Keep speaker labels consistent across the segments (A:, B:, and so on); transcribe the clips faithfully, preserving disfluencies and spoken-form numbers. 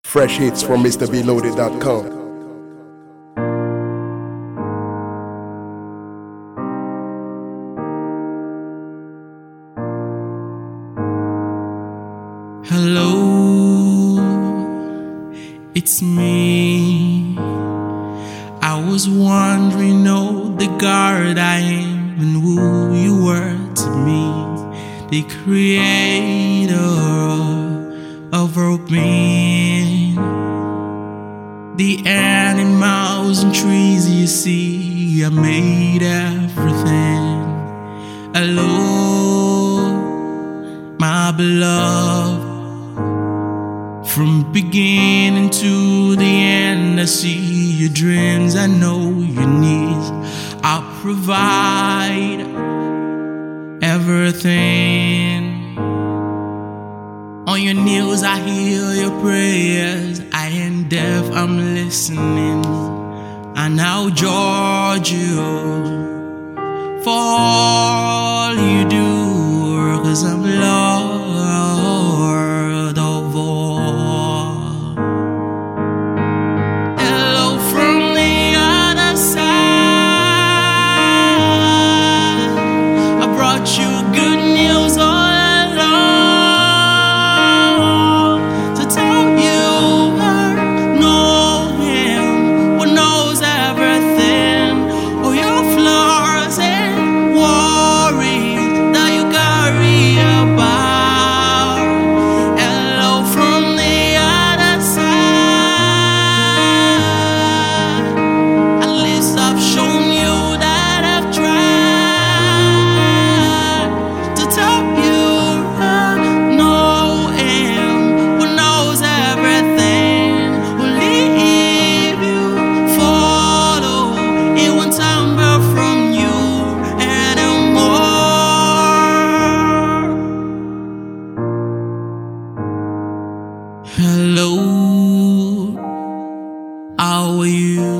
A: Fresh hits from Mister B Loaded dot com.
B: Hello, it's me. I was wondering, oh, the God I am and who you were to me, the creator of our being. The animals and trees you see, I made everything. Hello, my beloved. From beginning to the end, I see your dreams, I know your needs. I'll provide everything. On your knees, I hear your prayers. I am deaf, I'm listening. And I'll judge you for all you do, 'cause I'm Lord of all. Hello from the other side. I brought you good news all along to tell you I know Him who knows everything. All your flaws and worries that you carry about. Hello from the other side. At least I've shown you that I've tried to tell you I know Him who knows everything. Will leave you, follow, He won't tumble from you anymore. Hello, how are you?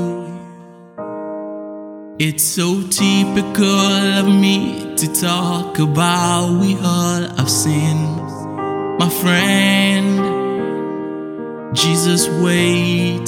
B: It's so typical of me to talk about we all have sinned. My friend, Jesus wait.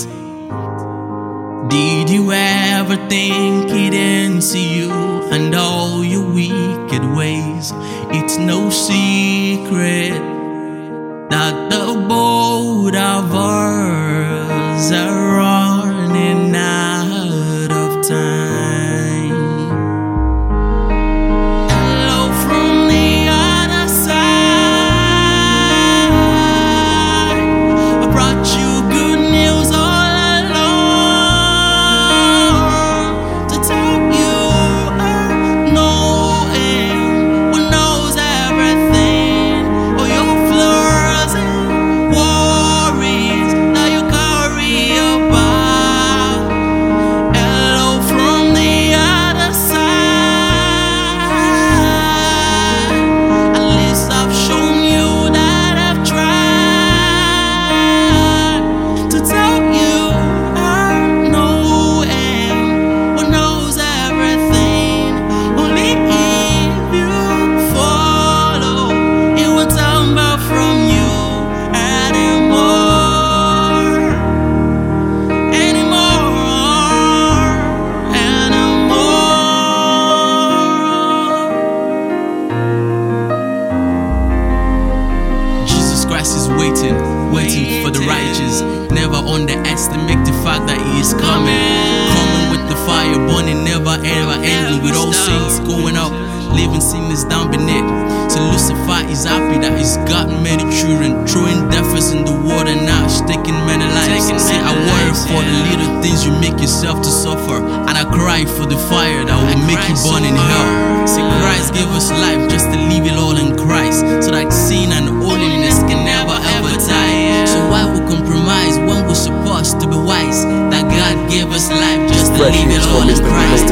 B: Did you ever think He didn't see you and all your wicked ways? It's no secret that the boat of ours are running out of time. Hello from the other side. I brought you good news all along to tell you I know Him who knows everything. All your flaws and worries that you carry about. Hello from the other side. At least I've shown you that I've tried to tell you I know Him who knows everything. Only if you follow, He won't tumble from you anymore, anymore, anymore. Jesus Christ is waiting, waiting for the righteous. Never underestimate the fact that He is coming. Coming with the fire burning, never ever ending. With all saints going up, leaving sinners down beneath. So Lucifer is happy that he's got many children, throwing deafers in the water now, taking many lives. Say I worry for the little things you make yourself to suffer, and I cry for the fire that will make you burn in hell. See, Christ gave us life just to leave it all in Christ, so that sin and holiness can never ever die. So why we compromise when we're supposed to be wise? That God gave us life just to
A: Fresh
B: leave it
A: hits
B: all
A: from
B: in
A: Mister B
B: Christ.
A: Loaded